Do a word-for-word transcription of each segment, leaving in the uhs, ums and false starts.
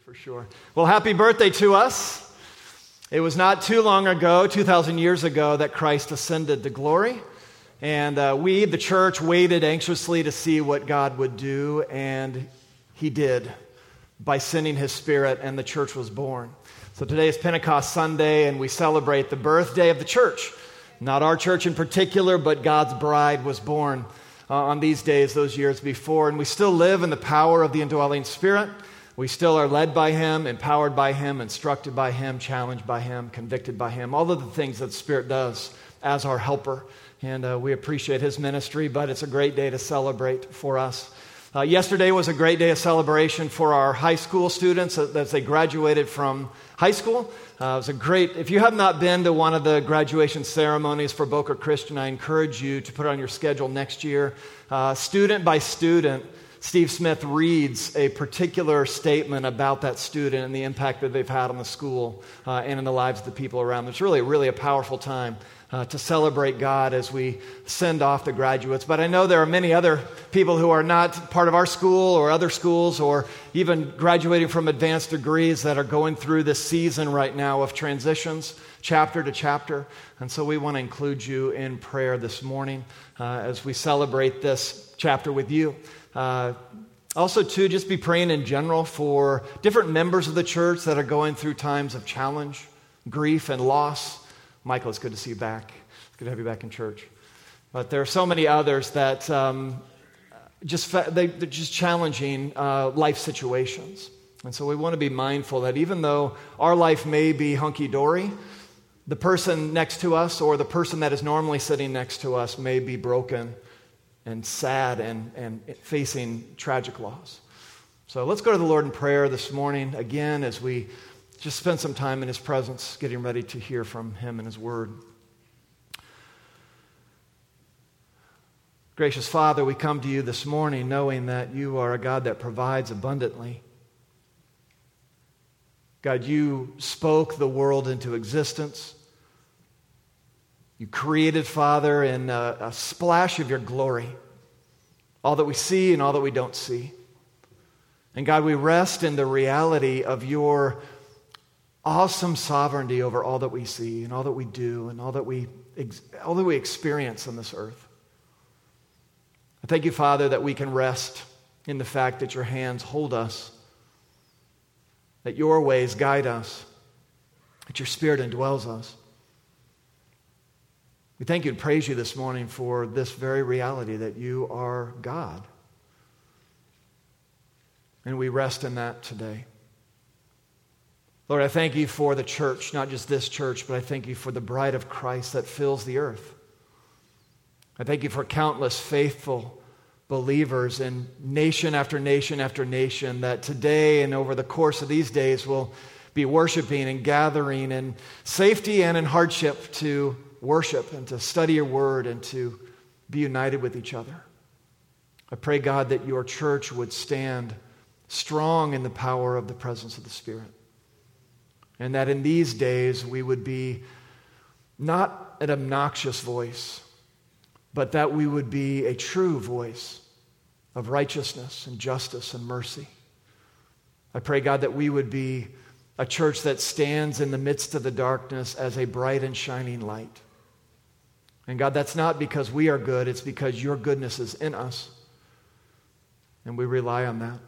For sure. Well, happy birthday to us. It was not too long ago, two thousand years ago, that Christ ascended to glory. And uh, we, the church, waited anxiously to see what God would do, and he did by sending his Spirit, and the church was born. So today is Pentecost Sunday, and we celebrate the birthday of the church. Not our church in particular, but God's bride was born uh, on these days, those years before. And we still live in the power of the indwelling Spirit. We still are led by him, empowered by him, instructed by him, challenged by him, convicted by him. All of the things that the Spirit does as our helper. And uh, we appreciate his ministry, but it's a great day to celebrate for us. Uh, yesterday was a great day of celebration for our high school students as they graduated from high school. Uh, it was a great, if you have not been to one of the graduation ceremonies for Boca Christian, I encourage you to put it on your schedule next year. Uh, student by student, Steve Smith reads a particular statement about that student and the impact that they've had on the school uh, and in the lives of the people around them. It's really, really a powerful time uh, to celebrate God as we send off the graduates. But I know there are many other people who are not part of our school or other schools or even graduating from advanced degrees that are going through this season right now of transitions, chapter to chapter. And so we want to include you in prayer this morning uh, as we celebrate this chapter with you. Uh, also, too, just be praying in general for different members of the church that are going through times of challenge, grief, and loss. Michael, it's good to see you back. It's good to have you back in church. But there are so many others that um, just they, they're just challenging uh, life situations. And so we want to be mindful that even though our life may be hunky-dory, the person next to us or the person that is normally sitting next to us may be broken and sad and, and facing tragic loss. So let's go to the Lord in prayer this morning again as we just spend some time in his presence, getting ready to hear from him and his word. Gracious Father, we come to you this morning knowing that you are a God that provides abundantly. God, you spoke the world into existence. You created, Father, in a, a splash of your glory, all that we see and all that we don't see. And God, we rest in the reality of your awesome sovereignty over all that we see and all that we do and all that we all that we experience on this earth. I thank you, Father, that we can rest in the fact that your hands hold us, that your ways guide us, that your Spirit indwells us. We thank you and praise you this morning for this very reality that you are God. And we rest in that today. Lord, I thank you for the church, not just this church, but I thank you for the bride of Christ that fills the earth. I thank you for countless faithful believers in nation after nation after nation that today and over the course of these days will be worshiping and gathering in safety and in hardship to worship and to study your word and to be united with each other. I pray, God, that your church would stand strong in the power of the presence of the Spirit. And that in these days we would be not an obnoxious voice, but that we would be a true voice of righteousness and justice and mercy. I pray, God, that we would be a church that stands in the midst of the darkness as a bright and shining light. And God, that's not because we are good, it's because your goodness is in us. And we rely on that.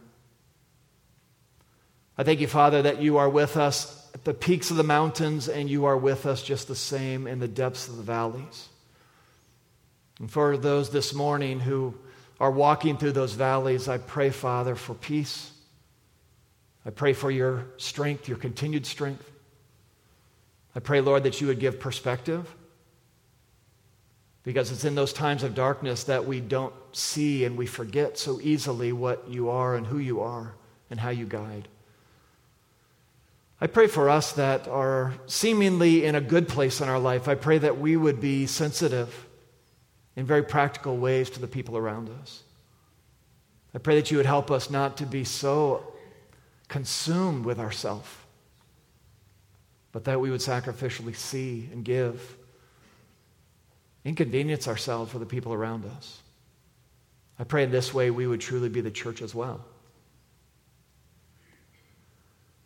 I thank you, Father, that you are with us at the peaks of the mountains, and you are with us just the same in the depths of the valleys. And for those this morning who are walking through those valleys, I pray, Father, for peace. I pray for your strength, your continued strength. I pray, Lord, that you would give perspective, because it's in those times of darkness that we don't see and we forget so easily what you are and who you are and how you guide. I pray for us that are seemingly in a good place in our life. I pray that we would be sensitive in very practical ways to the people around us. I pray that you would help us not to be so consumed with ourselves, but that we would sacrificially see and give, inconvenience ourselves for the people around us. I pray in this way we would truly be the church as well.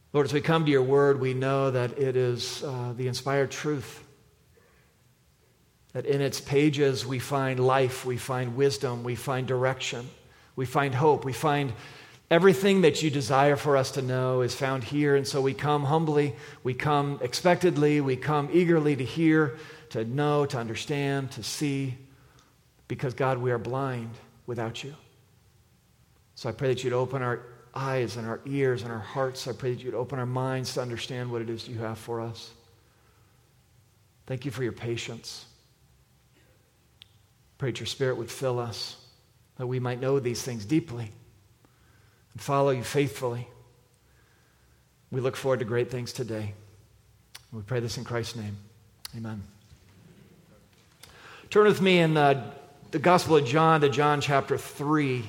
Lord, as we come to your word, we know that it is uh, the inspired truth. That in its pages we find life, we find wisdom, we find direction, we find hope, we find everything that you desire for us to know is found here. And so we come humbly, we come expectedly, we come eagerly to hear, to know, to understand, to see, because God, we are blind without you. So I pray that you'd open our eyes and our ears and our hearts. I pray that you'd open our minds to understand what it is you have for us. Thank you for your patience. Pray that your Spirit would fill us, that we might know these things deeply and follow you faithfully. We look forward to great things today. We pray this in Christ's name. Amen. Turn with me in uh, the Gospel of John to John chapter three.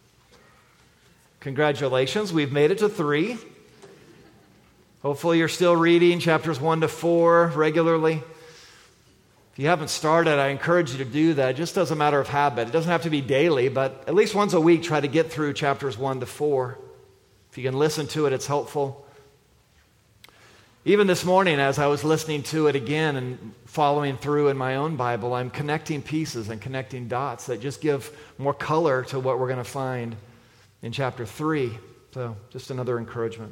Congratulations, we've made it to three. Hopefully you're still reading chapters one to four regularly. If you haven't started, I encourage you to do that, just as a matter of habit. It doesn't have to be daily, but at least once a week, try to get through chapters one to four. If you can listen to it, it's helpful. Even this morning, as I was listening to it again and following through in my own Bible, I'm connecting pieces and connecting dots that just give more color to what we're going to find in chapter three. So just another encouragement.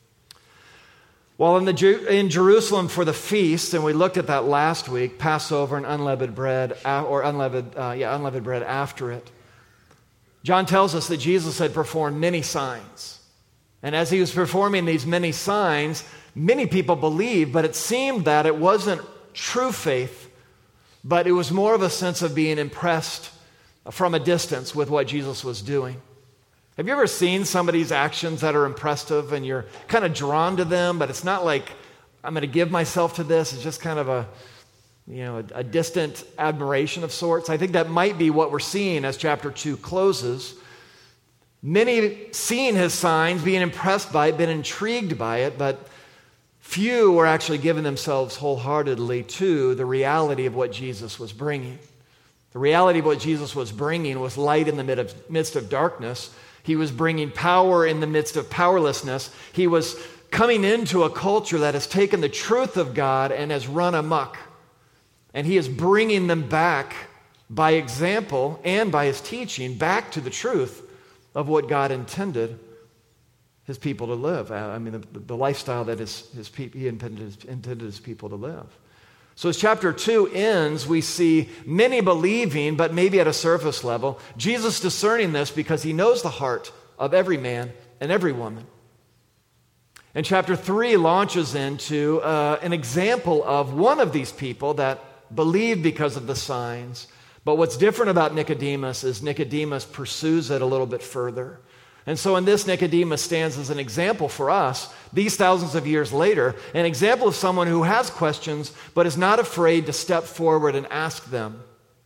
While in, the Ju- in Jerusalem for the feast, and we looked at that last week, Passover and unleavened bread, or unleavened, uh, yeah, unleavened bread after it, John tells us that Jesus had performed many signs. And as he was performing these many signs, many people believed, but it seemed that it wasn't true faith, but it was more of a sense of being impressed from a distance with what Jesus was doing. Have you ever seen somebody's actions that are impressive and you're kind of drawn to them, but it's not like, I'm going to give myself to this. It's just kind of a, you know, a, a distant admiration of sorts. I think that might be what we're seeing as chapter two closes. Many seeing his signs, being impressed by it, been intrigued by it, but few were actually giving themselves wholeheartedly to the reality of what Jesus was bringing. The reality of what Jesus was bringing was light in the midst of darkness. He was bringing power in the midst of powerlessness. He was coming into a culture that has taken the truth of God and has run amok. And he is bringing them back by example and by his teaching back to the truth of what God intended his people to live. I mean, the, the lifestyle that his, his people, he intended his, intended his people to live. So as chapter two ends, we see many believing, but maybe at a surface level. Jesus discerning this because he knows the heart of every man and every woman. And chapter three launches into uh, an example of one of these people that believed because of the signs. But what's different about Nicodemus is Nicodemus pursues it a little bit further. And so in this, Nicodemus stands as an example for us, these thousands of years later, an example of someone who has questions, but is not afraid to step forward and ask them.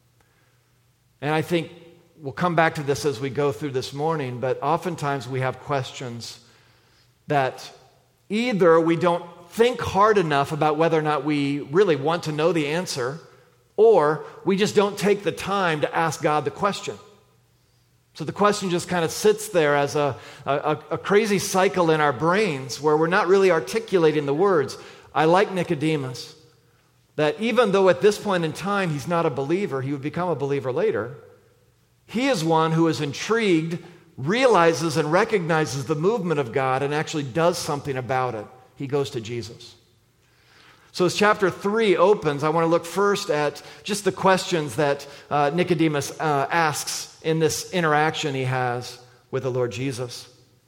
And I think we'll come back to this as we go through this morning, but oftentimes we have questions that either we don't think hard enough about whether or not we really want to know the answer, or we just don't take the time to ask God the question. So the question just kind of sits there as a, a, a crazy cycle in our brains where we're not really articulating the words. I like Nicodemus, that even though at this point in time he's not a believer, he would become a believer later, he is one who is intrigued, realizes and recognizes the movement of God and actually does something about it. He goes to Jesus. So as chapter three opens, I want to look first at just the questions that uh, Nicodemus uh, asks in this interaction he has with the Lord Jesus.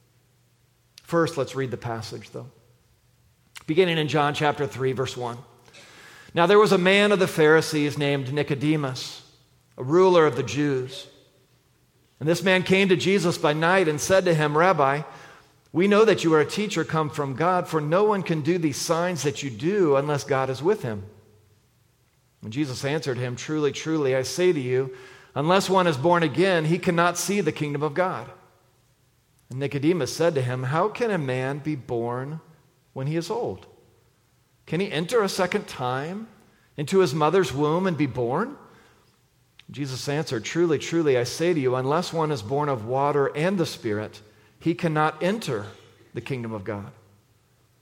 First, let's read the passage, though. Beginning in John chapter three, verse one. Now there was a man of the Pharisees named Nicodemus, a ruler of the Jews. And this man came to Jesus by night and said to him, Rabbi, we know that you are a teacher come from God, for no one can do these signs that you do unless God is with him. And Jesus answered him, Truly, truly, I say to you, unless one is born again, he cannot see the kingdom of God. And Nicodemus said to him, How can a man be born when he is old? Can he enter a second time into his mother's womb and be born? Jesus answered, Truly, truly, I say to you, unless one is born of water and the Spirit, he cannot enter the kingdom of God.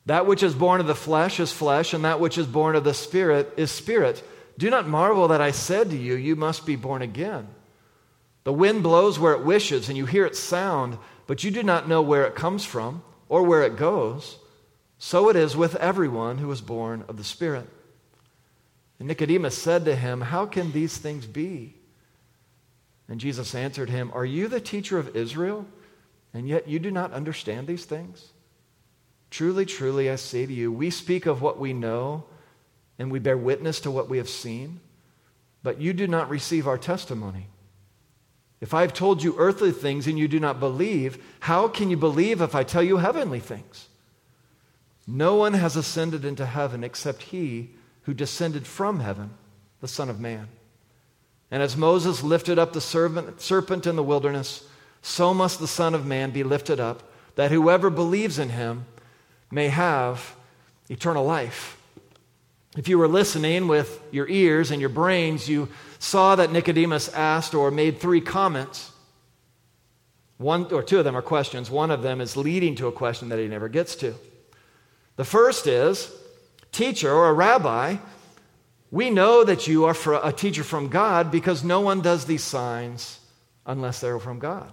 That which is born of the flesh is flesh, and that which is born of the Spirit is spirit. Do not marvel that I said to you, you must be born again. The wind blows where it wishes, and you hear its sound, but you do not know where it comes from or where it goes. So it is with everyone who is born of the Spirit. And Nicodemus said to him, how can these things be? And Jesus answered him, are you the teacher of Israel, and yet you do not understand these things? Truly, truly, I say to you, we speak of what we know, and we bear witness to what we have seen, but you do not receive our testimony. If I have told you earthly things and you do not believe, how can you believe if I tell you heavenly things? No one has ascended into heaven except he who descended from heaven, the Son of Man. And as Moses lifted up the serpent, serpent in the wilderness, so must the Son of Man be lifted up, that whoever believes in him may have eternal life. If you were listening with your ears and your brains, you saw that Nicodemus asked or made three comments. One or two of them are questions. One of them is leading to a question that he never gets to. The first is, teacher or a rabbi, we know that you are a teacher from God because no one does these signs unless they're from God.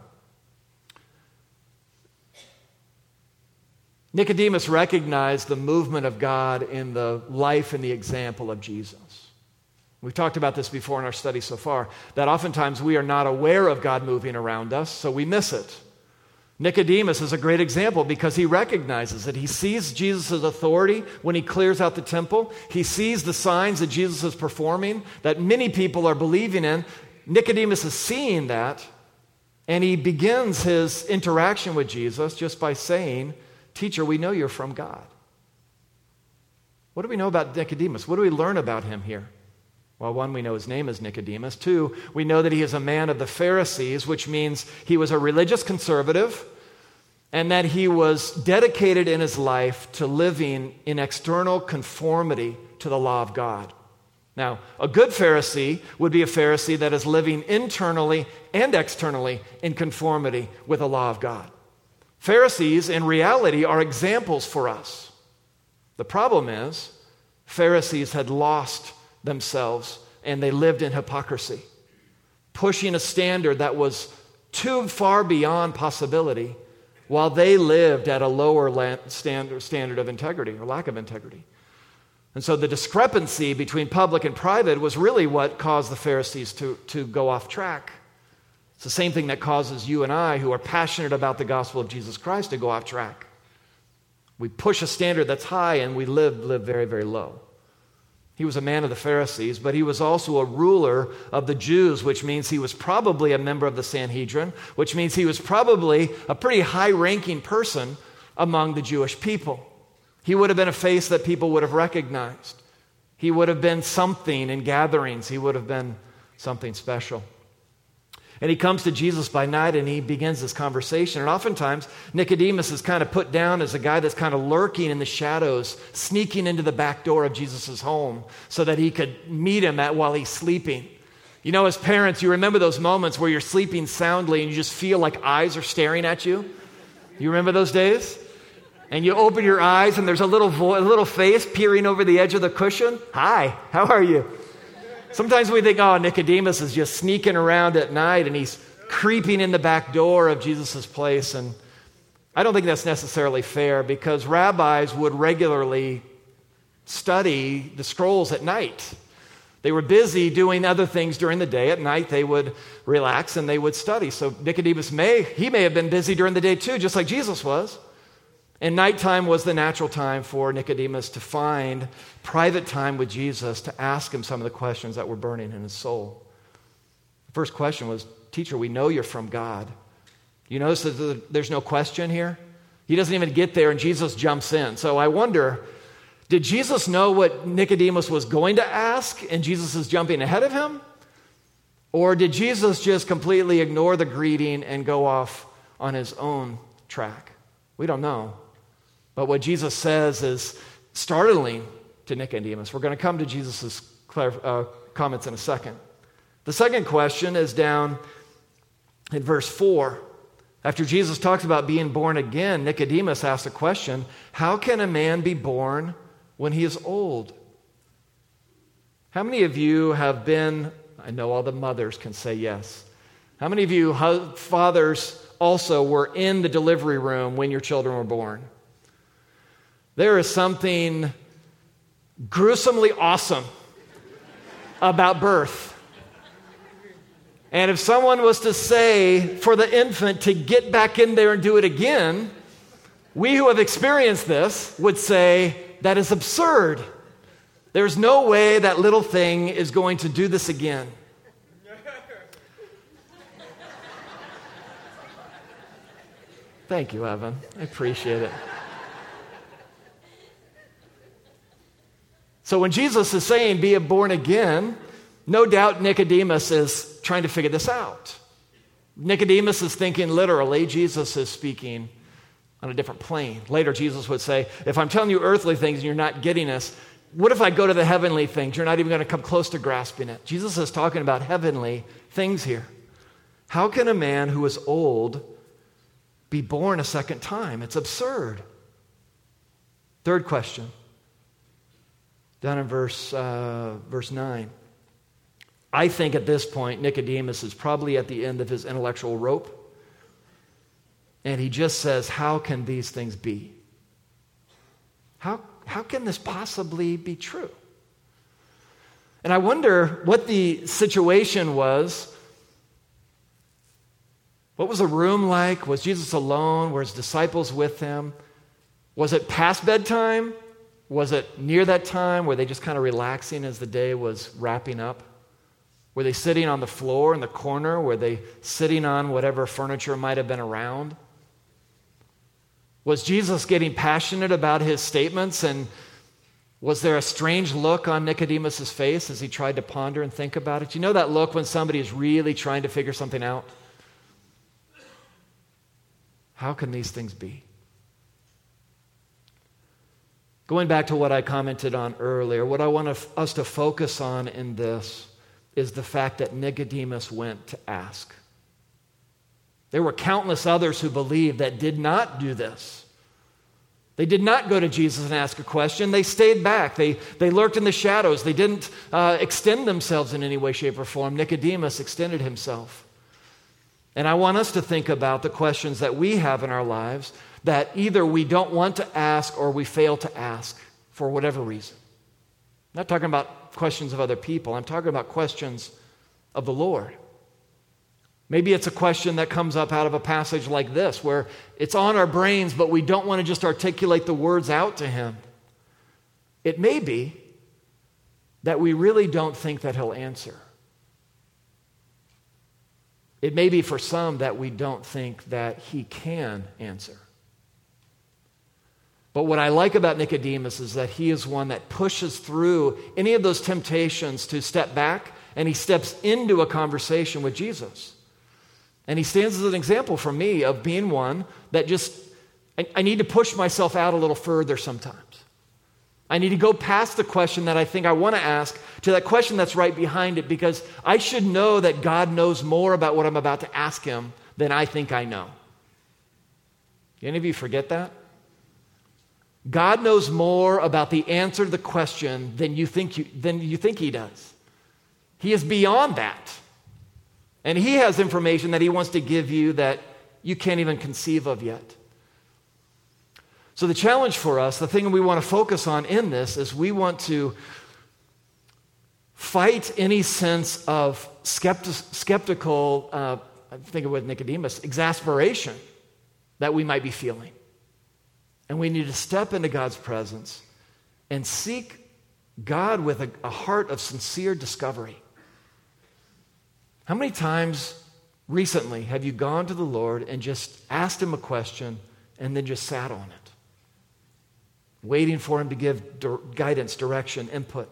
Nicodemus recognized the movement of God in the life and the example of Jesus. We've talked about this before in our study so far, that oftentimes we are not aware of God moving around us, so we miss it. Nicodemus is a great example because he recognizes it. He sees Jesus' authority when he clears out the temple. He sees the signs that Jesus is performing, that many people are believing in. Nicodemus is seeing that, and he begins his interaction with Jesus just by saying, teacher, we know you're from God. What do we know about Nicodemus? What do we learn about him here? Well, one, we know his name is Nicodemus. Two, we know that he is a man of the Pharisees, which means he was a religious conservative and that he was dedicated in his life to living in external conformity to the law of God. Now, a good Pharisee would be a Pharisee that is living internally and externally in conformity with the law of God. Pharisees, in reality, are examples for us. The problem is, Pharisees had lost themselves and they lived in hypocrisy, pushing a standard that was too far beyond possibility while they lived at a lower standard, standard of integrity or lack of integrity. And so the discrepancy between public and private was really what caused the Pharisees to, to go off track. It's the same thing that causes you and I, who are passionate about the gospel of Jesus Christ, to go off track. We push a standard that's high and we live, live very, very low. He was a man of the Pharisees, but he was also a ruler of the Jews, which means he was probably a member of the Sanhedrin, which means he was probably a pretty high-ranking person among the Jewish people. He would have been a face that people would have recognized. He would have been something in gatherings. He would have been something special. And he comes to Jesus by night and he begins this conversation. And oftentimes, Nicodemus is kind of put down as a guy that's kind of lurking in the shadows, sneaking into the back door of Jesus' home so that he could meet him at, while he's sleeping. You know, as parents, you remember those moments where you're sleeping soundly and you just feel like eyes are staring at you? You remember those days? And you open your eyes and there's a little, vo- a little face peering over the edge of the cushion. Hi, how are you? Sometimes we think, oh, Nicodemus is just sneaking around at night and he's creeping in the back door of Jesus' place. And I don't think that's necessarily fair because rabbis would regularly study the scrolls at night. They were busy doing other things during the day. At night, they would relax and they would study. So Nicodemus may, he may have been busy during the day too, just like Jesus was. And nighttime was the natural time for Nicodemus to find private time with Jesus to ask him some of the questions that were burning in his soul. The first question was, teacher, we know you're from God. You notice that there's no question here? He doesn't even get there and Jesus jumps in. So I wonder, did Jesus know what Nicodemus was going to ask and Jesus is jumping ahead of him? Or did Jesus just completely ignore the greeting and go off on his own track? We don't know. But what Jesus says is startling to Nicodemus. We're going to come to Jesus' uh, comments in a second. The second question is down in verse four. After Jesus talks about being born again, Nicodemus asks a question, how can a man be born when he is old? How many of you have been, I know all the mothers can say yes. How many of you fathers also were in the delivery room when your children were born? There is something gruesomely awesome about birth. And if someone was to say for the infant to get back in there and do it again, we who have experienced this would say that is absurd. There's no way that little thing is going to do this again. Thank you, Evan. I appreciate it. So when Jesus is saying, be born again, no doubt Nicodemus is trying to figure this out. Nicodemus is thinking literally. Jesus is speaking on a different plane. Later, Jesus would say, if I'm telling you earthly things and you're not getting us, what if I go to the heavenly things? You're not even going to come close to grasping it. Jesus is talking about heavenly things here. How can a man who is old be born a second time? It's absurd. Third question, down in verse, uh, verse nine. I think at this point, Nicodemus is probably at the end of his intellectual rope. And he just says, how can these things be? How, how can this possibly be true? And I wonder what the situation was. What was the room like? Was Jesus alone? Were his disciples with him? Was it past bedtime? Was it near that time? Were they just kind of relaxing as the day was wrapping up? Were they sitting on the floor in the corner? Were they sitting on whatever furniture might have been around? Was Jesus getting passionate about his statements, and was there a strange look on Nicodemus' face as he tried to ponder and think about it? You know that look when somebody is really trying to figure something out? How can these things be? Going back to what I commented on earlier, what I want us to focus on in this is the fact that Nicodemus went to ask. There were countless others who believed that did not do this. They did not go to Jesus and ask a question. They stayed back. They, they lurked in the shadows. They didn't uh, extend themselves in any way, shape, or form. Nicodemus extended himself. And I want us to think about the questions that we have in our lives that either we don't want to ask or we fail to ask for whatever reason. I'm not talking about questions of other people. I'm talking about questions of the Lord. Maybe it's a question that comes up out of a passage like this, where it's on our brains, but we don't want to just articulate the words out to him. It may be that we really don't think that he'll answer. It may be for some that we don't think that he can answer. But what I like about Nicodemus is that he is one that pushes through any of those temptations to step back, and he steps into a conversation with Jesus. And he stands as an example for me of being one that just, I, I need to push myself out a little further sometimes. I need to go past the question that I think I want to ask to that question that's right behind it, because I should know that God knows more about what I'm about to ask him than I think I know. Do any of you forget that? God knows more about the answer to the question than you think you, than you think he does. He is beyond that. And he has information that he wants to give you that you can't even conceive of yet. So the challenge for us, the thing we want to focus on in this, is we want to fight any sense of skeptic, skeptical, uh, I think of with Nicodemus, exasperation that we might be feeling. And we need to step into God's presence and seek God with a, a heart of sincere discovery. How many times recently have you gone to the Lord and just asked him a question and then just sat on it, waiting for him to give di- guidance, direction, input?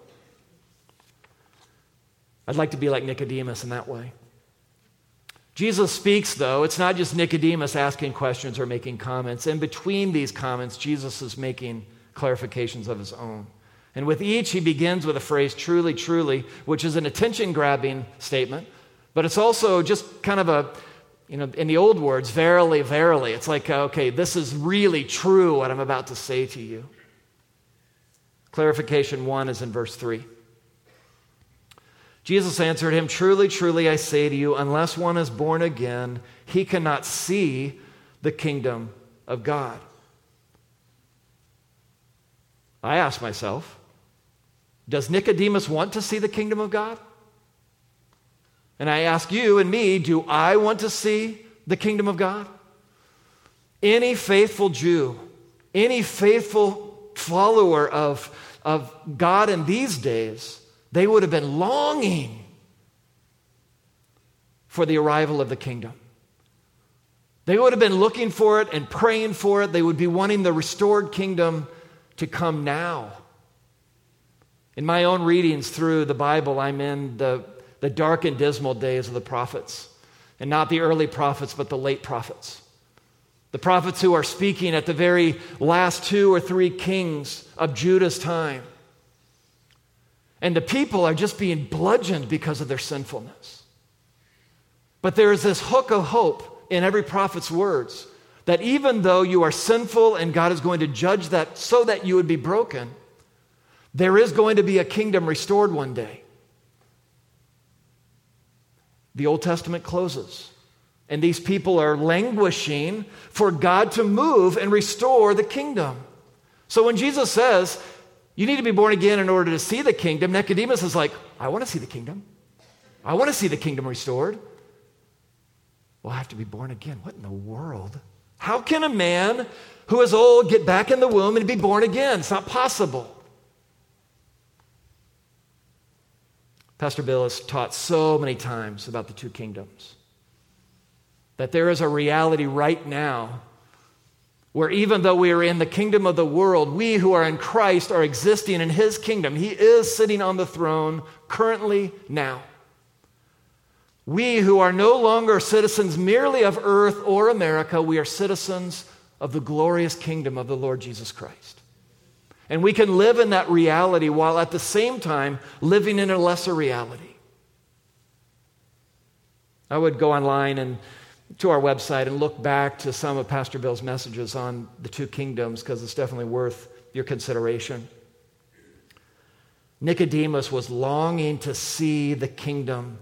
I'd like to be like Nicodemus in that way. Jesus speaks, though. It's not just Nicodemus asking questions or making comments. In between these comments, Jesus is making clarifications of his own. And with each, he begins with a phrase, truly, truly, which is an attention-grabbing statement, but it's also just kind of a, You know, in the old words, verily, verily. It's like, okay, this is really true what I'm about to say to you. Clarification one is in verse three. Jesus answered him, truly, truly, I say to you, unless one is born again, he cannot see the kingdom of God. I ask myself, does Nicodemus want to see the kingdom of God? And I ask you and me, do I want to see the kingdom of God? Any faithful Jew, any faithful follower of, of God in these days, they would have been longing for the arrival of the kingdom. They would have been looking for it and praying for it. They would be wanting the restored kingdom to come now. In my own readings through the Bible, I'm in the, the dark and dismal days of the prophets. And not the early prophets, but the late prophets. The prophets who are speaking at the very last two or three kings of Judah's time. And the people are just being bludgeoned because of their sinfulness. But there is this hook of hope in every prophet's words that even though you are sinful and God is going to judge that so that you would be broken, there is going to be a kingdom restored one day. The Old Testament closes, and these people are languishing for God to move and restore the kingdom. So when Jesus says, you need to be born again in order to see the kingdom, Nicodemus is like, I want to see the kingdom. I want to see the kingdom restored. Well, I have to be born again. What in the world? How can a man who is old get back in the womb and be born again? It's not possible. Pastor Bill has taught so many times about the two kingdoms, that there is a reality right now where even though we are in the kingdom of the world, we who are in Christ are existing in his kingdom. He is sitting on the throne currently now. We who are no longer citizens merely of earth or America, we are citizens of the glorious kingdom of the Lord Jesus Christ. And we can live in that reality while at the same time living in a lesser reality. I would go online and to our website and look back to some of Pastor Bill's messages on the two kingdoms because it's definitely worth your consideration. Nicodemus was longing to see the kingdom,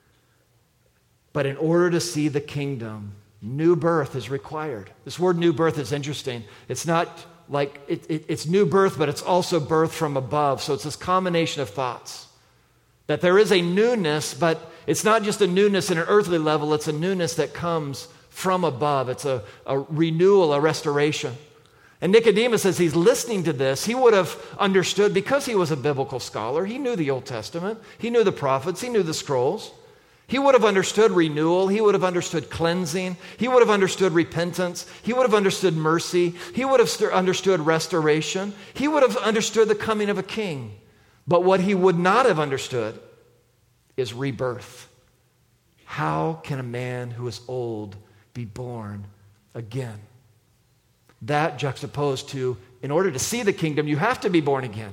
but in order to see the kingdom, new birth is required. This word new birth is interesting. It's not like, it, it, it's new birth, but it's also birth from above. So it's this combination of thoughts. That there is a newness, but it's not just a newness in an earthly level, it's a newness that comes from above. It's a, a renewal, a restoration. And Nicodemus, as he's listening to this, he would have understood, because he was a biblical scholar, he knew the Old Testament, he knew the prophets, he knew the scrolls. He would have understood renewal. He would have understood cleansing. He would have understood repentance. He would have understood mercy. He would have st- understood restoration. He would have understood the coming of a king. But what he would not have understood is rebirth. How can a man who is old be born again? That juxtaposed to, in order to see the kingdom, you have to be born again.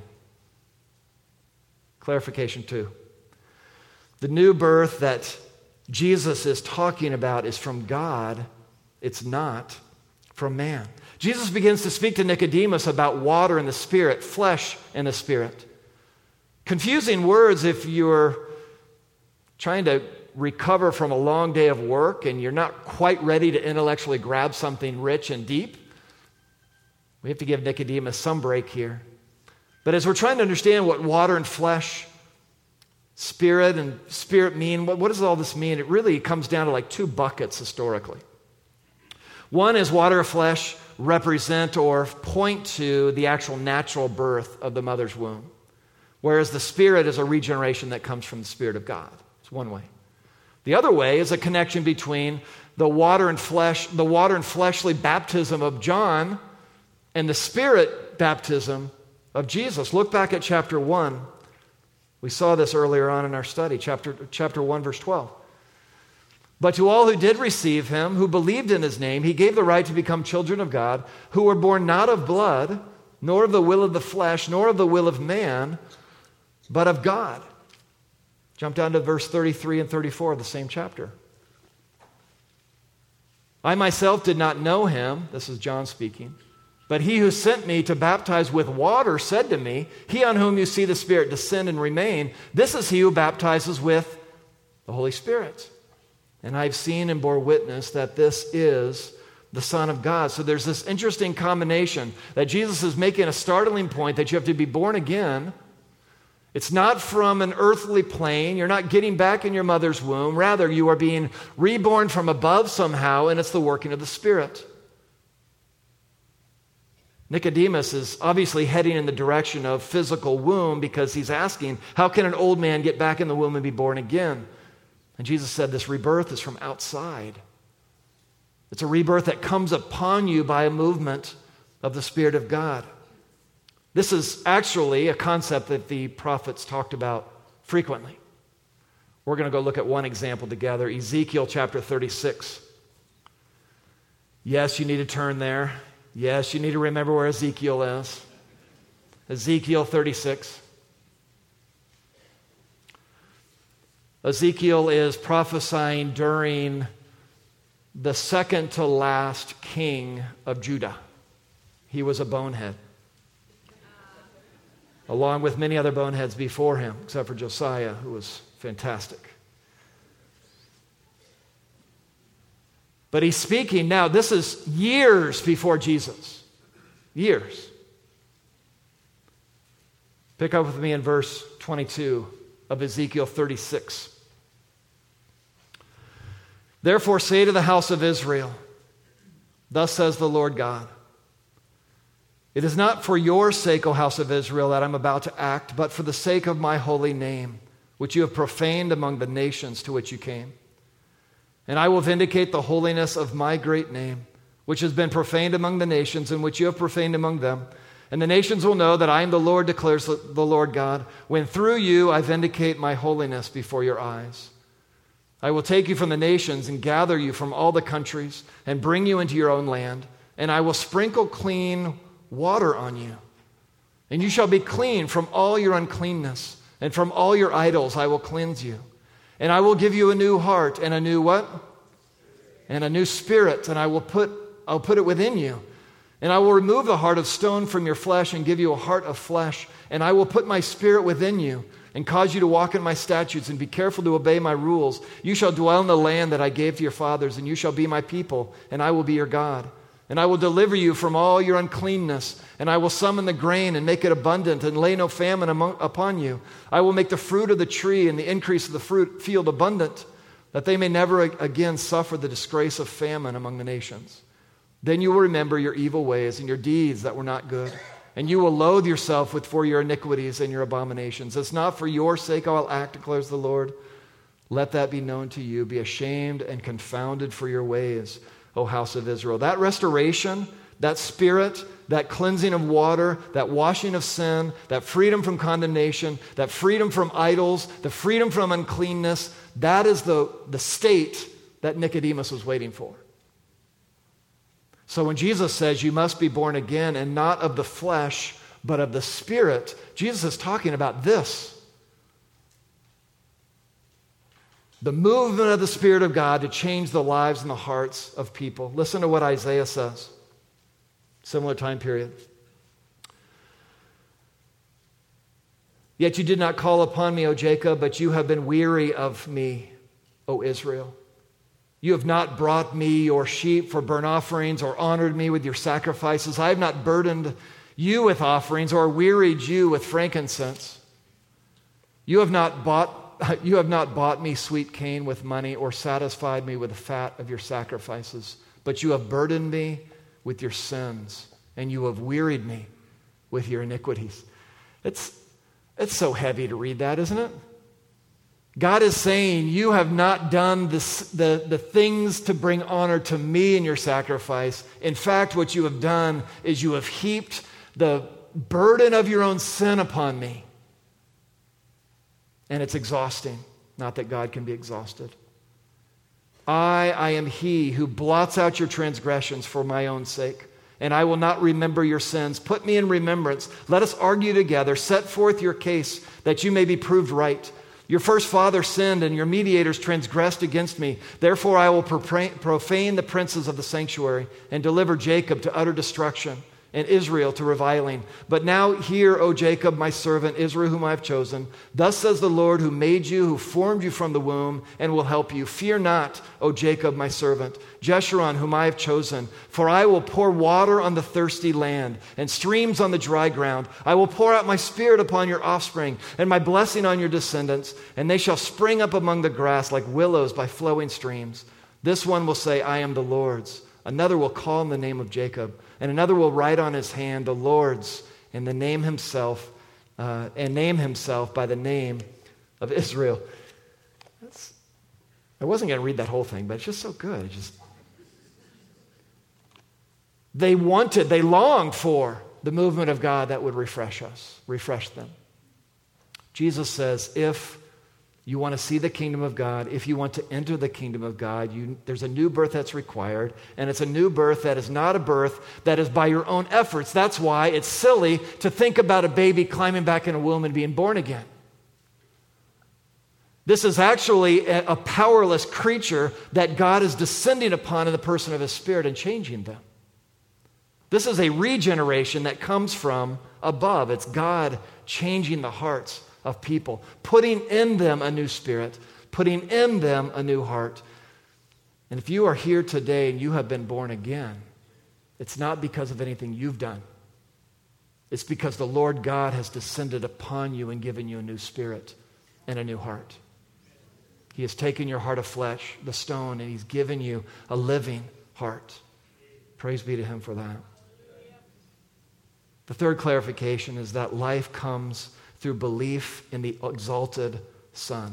Clarification two. The new birth that Jesus is talking about is from God. It's not from man. Jesus begins to speak to Nicodemus about water and the Spirit, flesh and the Spirit. Confusing words if you're trying to recover from a long day of work and you're not quite ready to intellectually grab something rich and deep. We have to give Nicodemus some break here. But as we're trying to understand what water and flesh, Spirit and spirit mean, what, what does all this mean? It really comes down to like two buckets historically. One is water or flesh represent or point to the actual natural birth of the mother's womb, whereas the Spirit is a regeneration that comes from the Spirit of God. It's one way. The other way is a connection between the water and flesh, the water and fleshly baptism of John and the Spirit baptism of Jesus. Look back at chapter one. We saw this earlier on in our study, chapter, chapter one, verse twelve. But to all who did receive him, who believed in his name, he gave the right to become children of God, who were born not of blood, nor of the will of the flesh, nor of the will of man, but of God. Jump down to verse thirty-three and thirty-four of the same chapter. I myself did not know him," this is John speaking, "but he who sent me to baptize with water said to me, 'He on whom you see the Spirit descend and remain, this is he who baptizes with the Holy Spirit. And I've seen and bore witness that this is the Son of God.'" So there's this interesting combination that Jesus is making a startling point that you have to be born again. It's not from an earthly plane. You're not getting back in your mother's womb. Rather, you are being reborn from above somehow, and it's the working of the Spirit. Nicodemus is obviously heading in the direction of physical womb because he's asking, how can an old man get back in the womb and be born again? And Jesus said this rebirth is from outside. It's a rebirth that comes upon you by a movement of the Spirit of God. This is actually a concept that the prophets talked about frequently. We're going to go look at one example together, Ezekiel chapter thirty-six. Yes, you need to turn there. Yes, you need to remember where Ezekiel is. Ezekiel thirty-six. Ezekiel is prophesying during the second to last king of Judah. He was a bonehead, along with many other boneheads before him, except for Josiah, who was fantastic. But he's speaking now. This is years before Jesus. Years. Pick up with me in verse twenty-two of Ezekiel thirty-six. "Therefore say to the house of Israel, thus says the Lord God, it is not for your sake, O house of Israel, that I'm about to act, but for the sake of my holy name, which you have profaned among the nations to which you came. And I will vindicate the holiness of my great name, which has been profaned among the nations, and which you have profaned among them. And the nations will know that I am the Lord, declares the Lord God, when through you I vindicate my holiness before your eyes. I will take you from the nations and gather you from all the countries and bring you into your own land, and I will sprinkle clean water on you. And you shall be clean from all your uncleanness, and from all your idols I will cleanse you. And I will give you a new heart and a new what? And a new spirit, and I will put I'll put it within you. And I will remove the heart of stone from your flesh and give you a heart of flesh. And I will put my spirit within you and cause you to walk in my statutes and be careful to obey my rules. You shall dwell in the land that I gave to your fathers, and you shall be my people, and I will be your God. And I will deliver you from all your uncleanness, and I will summon the grain and make it abundant and lay no famine among, upon you. I will make the fruit of the tree and the increase of the fruit field abundant, that they may never again suffer the disgrace of famine among the nations. Then you will remember your evil ways and your deeds that were not good, and you will loathe yourself with for your iniquities and your abominations. It's not for your sake I will act, declares the Lord. Let that be known to you. Be ashamed and confounded for your ways, O house of Israel." That restoration, that spirit, that cleansing of water, that washing of sin, that freedom from condemnation, that freedom from idols, the freedom from uncleanness, that is the, the state that Nicodemus was waiting for. So when Jesus says you must be born again, and not of the flesh, but of the Spirit, Jesus is talking about this. The movement of the Spirit of God to change the lives and the hearts of people. Listen to what Isaiah says. Similar time period. "Yet you did not call upon me, O Jacob, but you have been weary of me, O Israel. You have not brought me your sheep for burnt offerings or honored me with your sacrifices. I have not burdened you with offerings or wearied you with frankincense. You have not bought You have not bought me sweet cane with money or satisfied me with the fat of your sacrifices, but you have burdened me with your sins, and you have wearied me with your iniquities." It's, it's so heavy to read that, isn't it? God is saying, you have not done this, the, the things to bring honor to me in your sacrifice. In fact, what you have done is you have heaped the burden of your own sin upon me. And it's exhausting. Not that God can be exhausted. I, I am he who blots out your transgressions for my own sake, and I will not remember your sins. Put me in remembrance. Let us argue together. Set forth your case that you may be proved right. Your first father sinned, and your mediators transgressed against me. Therefore I will profane the princes of the sanctuary and deliver Jacob to utter destruction and Israel to reviling. But now hear, O Jacob, my servant, Israel, whom I have chosen. Thus says the Lord, who made you, who formed you from the womb, and will help you. Fear not, O Jacob, my servant, Jeshurun, whom I have chosen. For I will pour water on the thirsty land, and streams on the dry ground. I will pour out my spirit upon your offspring, and my blessing on your descendants, and they shall spring up among the grass like willows by flowing streams. This one will say, I am the Lord's. Another will call on the name of Jacob, and another will write on his hand the Lord's, and the name himself, uh, and name himself by the name of Israel. That's, I wasn't going to read that whole thing, but it's just so good. It just they wanted, they longed for the movement of God that would refresh us, refresh them. Jesus says, if you want to see the kingdom of God, if you want to enter the kingdom of God, you, there's a new birth that's required, and it's a new birth that is not a birth that is by your own efforts. That's why it's silly to think about a baby climbing back in a womb and being born again. This is actually a, a powerless creature that God is descending upon in the person of His Spirit and changing them. This is a regeneration that comes from above. It's God changing the hearts of people, putting in them a new spirit, putting in them a new heart. And if you are here today and you have been born again, it's not because of anything you've done. It's because the Lord God has descended upon you and given you a new spirit and a new heart. He has taken your heart of flesh, the stone, and He's given you a living heart. Praise be to Him for that. The third clarification is that life comes through belief in the exalted Son.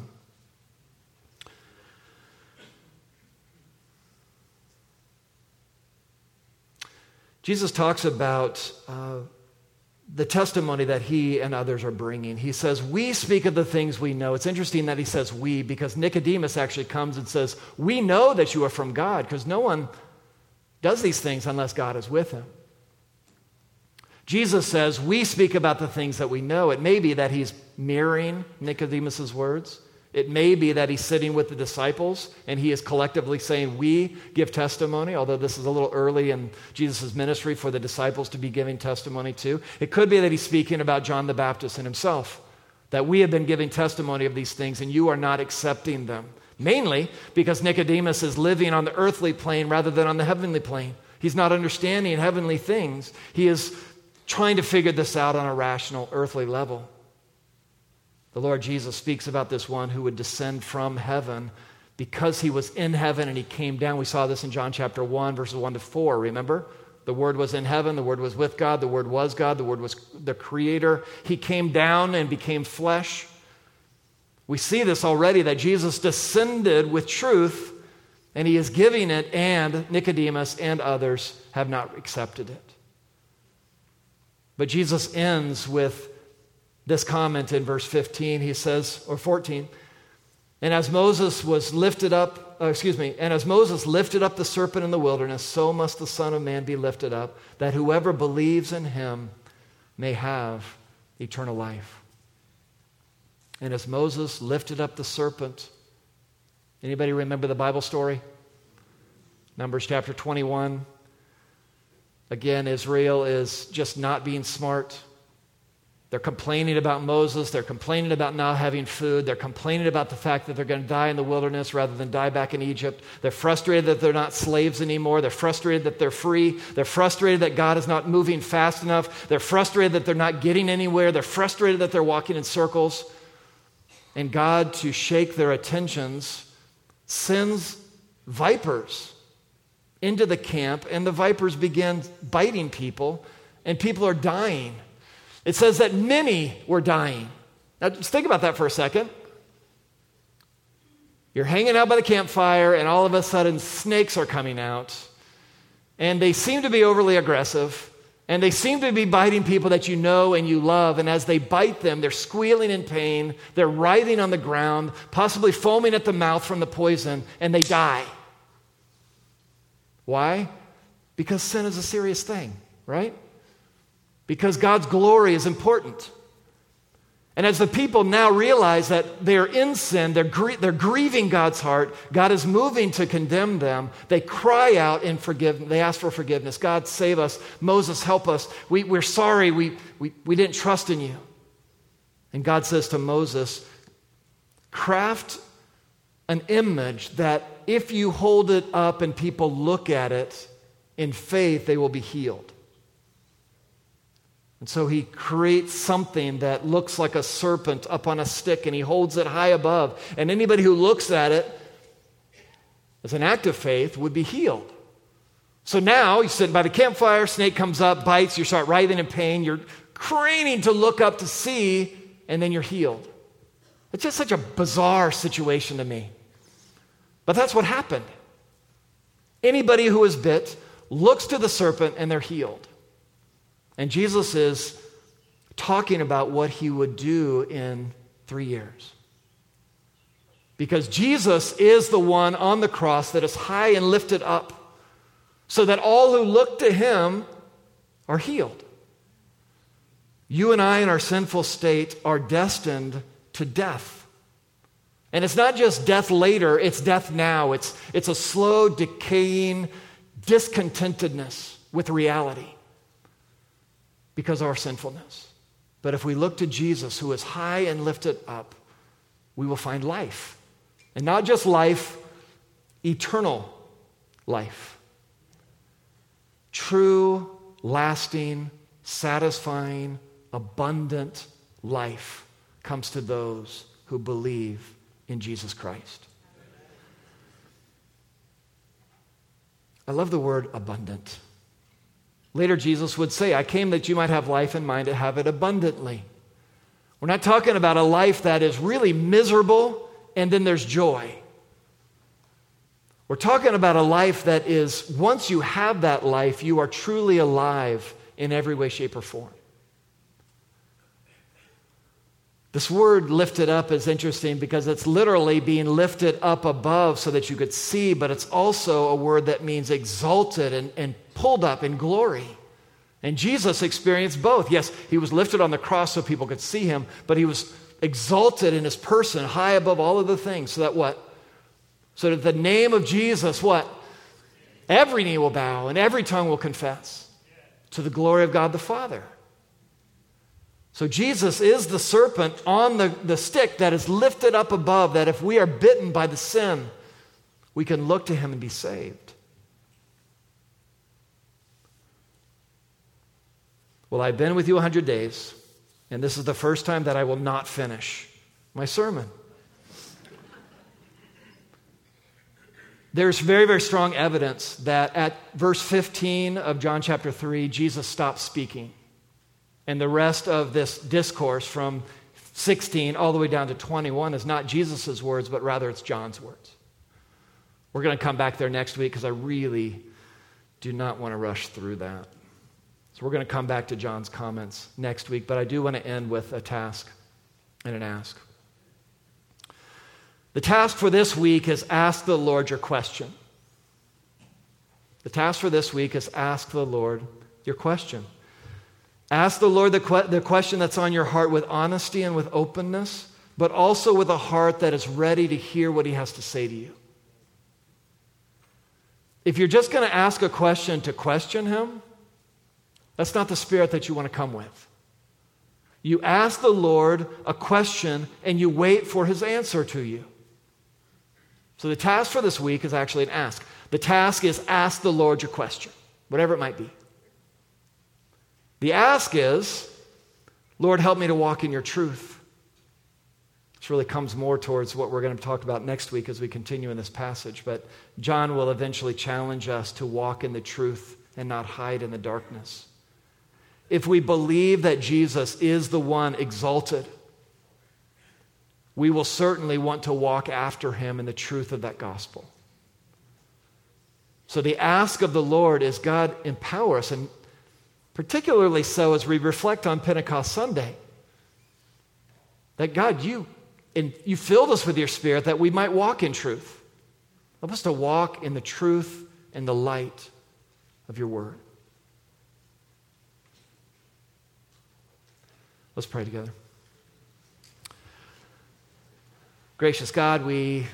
Jesus talks about uh, the testimony that He and others are bringing. He says, we speak of the things we know. It's interesting that He says we, because Nicodemus actually comes and says, we know that you are from God, because no one does these things unless God is with him. Jesus says, we speak about the things that we know. It may be that He's mirroring Nicodemus' words. It may be that He's sitting with the disciples and He is collectively saying, we give testimony, although this is a little early in Jesus' ministry for the disciples to be giving testimony too. It could be that He's speaking about John the Baptist and himself, that we have been giving testimony of these things and you are not accepting them. Mainly because Nicodemus is living on the earthly plane rather than on the heavenly plane. He's not understanding heavenly things. He is trying to figure this out on a rational, earthly level. The Lord Jesus speaks about this one who would descend from heaven because He was in heaven and He came down. We saw this in John chapter one, verses one to four, remember? The Word was in heaven, the Word was with God, the Word was God, the Word was the Creator. He came down and became flesh. We see this already, that Jesus descended with truth, and He is giving it, and Nicodemus and others have not accepted it. But Jesus ends with this comment in verse fifteen. He says, or fourteen, and as Moses was lifted up, uh, excuse me, and as Moses lifted up the serpent in the wilderness, so must the Son of Man be lifted up, that whoever believes in Him may have eternal life. And as Moses lifted up the serpent, anybody remember the Bible story? Numbers chapter twenty-one. Again, Israel is just not being smart. They're complaining about Moses. They're complaining about not having food. They're complaining about the fact that they're going to die in the wilderness rather than die back in Egypt. They're frustrated that they're not slaves anymore. They're frustrated that they're free. They're frustrated that God is not moving fast enough. They're frustrated that they're not getting anywhere. They're frustrated that they're walking in circles. And God, to shake their attentions, sends vipers into the camp, and the vipers begin biting people, and people are dying. It says that many were dying. Now, just think about that for a second. You're hanging out by the campfire, and all of a sudden, snakes are coming out, and they seem to be overly aggressive, and they seem to be biting people that you know and you love, and as they bite them, they're squealing in pain, they're writhing on the ground, possibly foaming at the mouth from the poison, and they die. Why? Because sin is a serious thing, right? Because God's glory is important. And as the people now realize that they're in sin, they're, gr- they're grieving God's heart, God is moving to condemn them, they cry out in forgiveness. They ask for forgiveness. God, save us. Moses, help us. We, we're sorry. We, we, we didn't trust in you. And God says to Moses, craft an image that if you hold it up and people look at it in faith, they will be healed. And so he creates something that looks like a serpent up on a stick, and he holds it high above. And anybody who looks at it as an act of faith would be healed. So now you're sitting by the campfire, snake comes up, bites, you start writhing in pain, you're craning to look up to see, and then you're healed. It's just such a bizarre situation to me. But that's what happened. Anybody who is bit looks to the serpent and they're healed. And Jesus is talking about what he would do in three years. Because Jesus is the one on the cross that is high and lifted up, so that all who look to him are healed. You and I in our sinful state are destined to death. And it's not just death later, it's death now. It's, it's a slow, decaying discontentedness with reality because of our sinfulness. But if we look to Jesus, who is high and lifted up, we will find life. And not just life, eternal life. True, lasting, satisfying, abundant life comes to those who believe in Jesus Christ. I love the word abundant. Later, Jesus would say, I came that you might have life and mind to have it abundantly. We're not talking about a life that is really miserable and then there's joy. We're talking about a life that is, once you have that life, you are truly alive in every way, shape, or form. This word lifted up is interesting because it's literally being lifted up above so that you could see, but it's also a word that means exalted and, and pulled up in glory. And Jesus experienced both. Yes, he was lifted on the cross so people could see him, but he was exalted in his person, high above all of the things, so that what? So that the name of Jesus, what? Every knee will bow and every tongue will confess to the glory of God the Father. So Jesus is the serpent on the, the stick that is lifted up above, that if we are bitten by the sin, we can look to him and be saved. Well, I've been with you a hundred days, and this is the first time that I will not finish my sermon. There's very, very strong evidence that at verse fifteen of John chapter three, Jesus stopped speaking. And the rest of this discourse from sixteen all the way down to twenty-one is not Jesus' words, but rather it's John's words. We're going to come back there next week because I really do not want to rush through that. So we're going to come back to John's comments next week, but I do want to end with a task and an ask. The task for this week is ask the Lord your question. The task for this week is ask the Lord your question. Ask the Lord the, que- the question that's on your heart with honesty and with openness, but also with a heart that is ready to hear what he has to say to you. If you're just going to ask a question to question him, that's not the spirit that you want to come with. You ask the Lord a question and you wait for his answer to you. So the task for this week is actually an ask. The task is ask the Lord your question, whatever it might be. The ask is, Lord, help me to walk in your truth. This really comes more towards what we're going to talk about next week as we continue in this passage. But John will eventually challenge us to walk in the truth and not hide in the darkness. If we believe that Jesus is the one exalted, we will certainly want to walk after him in the truth of that gospel. So the ask of the Lord is, God, empower us, and particularly so as we reflect on Pentecost Sunday, that God, you, and you filled us with your Spirit that we might walk in truth. Help us to walk in the truth and the light of your word. Let's pray together. Gracious God, we,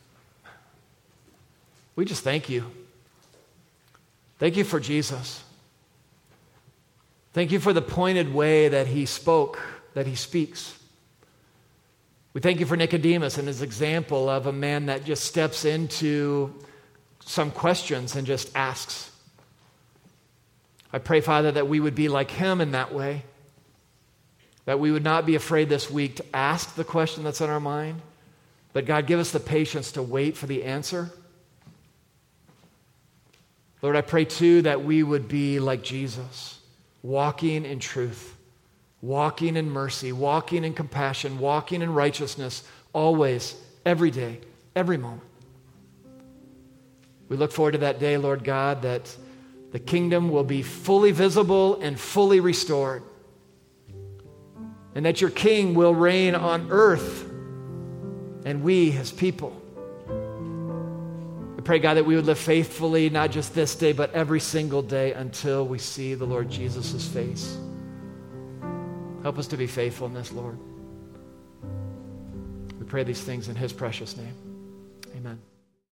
we just thank you. Thank you for Jesus. Thank you for the pointed way that he spoke, that he speaks. We thank you for Nicodemus and his example of a man that just steps into some questions and just asks. I pray, Father, that we would be like him in that way, that we would not be afraid this week to ask the question that's on our mind, but God, give us the patience to wait for the answer. Lord, I pray too that we would be like Jesus, walking in truth, walking in mercy, walking in compassion, walking in righteousness, always, every day, every moment. We look forward to that day, Lord God, that the kingdom will be fully visible and fully restored, and that your King will reign on earth, and we, his people. We pray, God, that we would live faithfully, not just this day, but every single day until we see the Lord Jesus' face. Help us to be faithful in this, Lord. We pray these things in his precious name. Amen.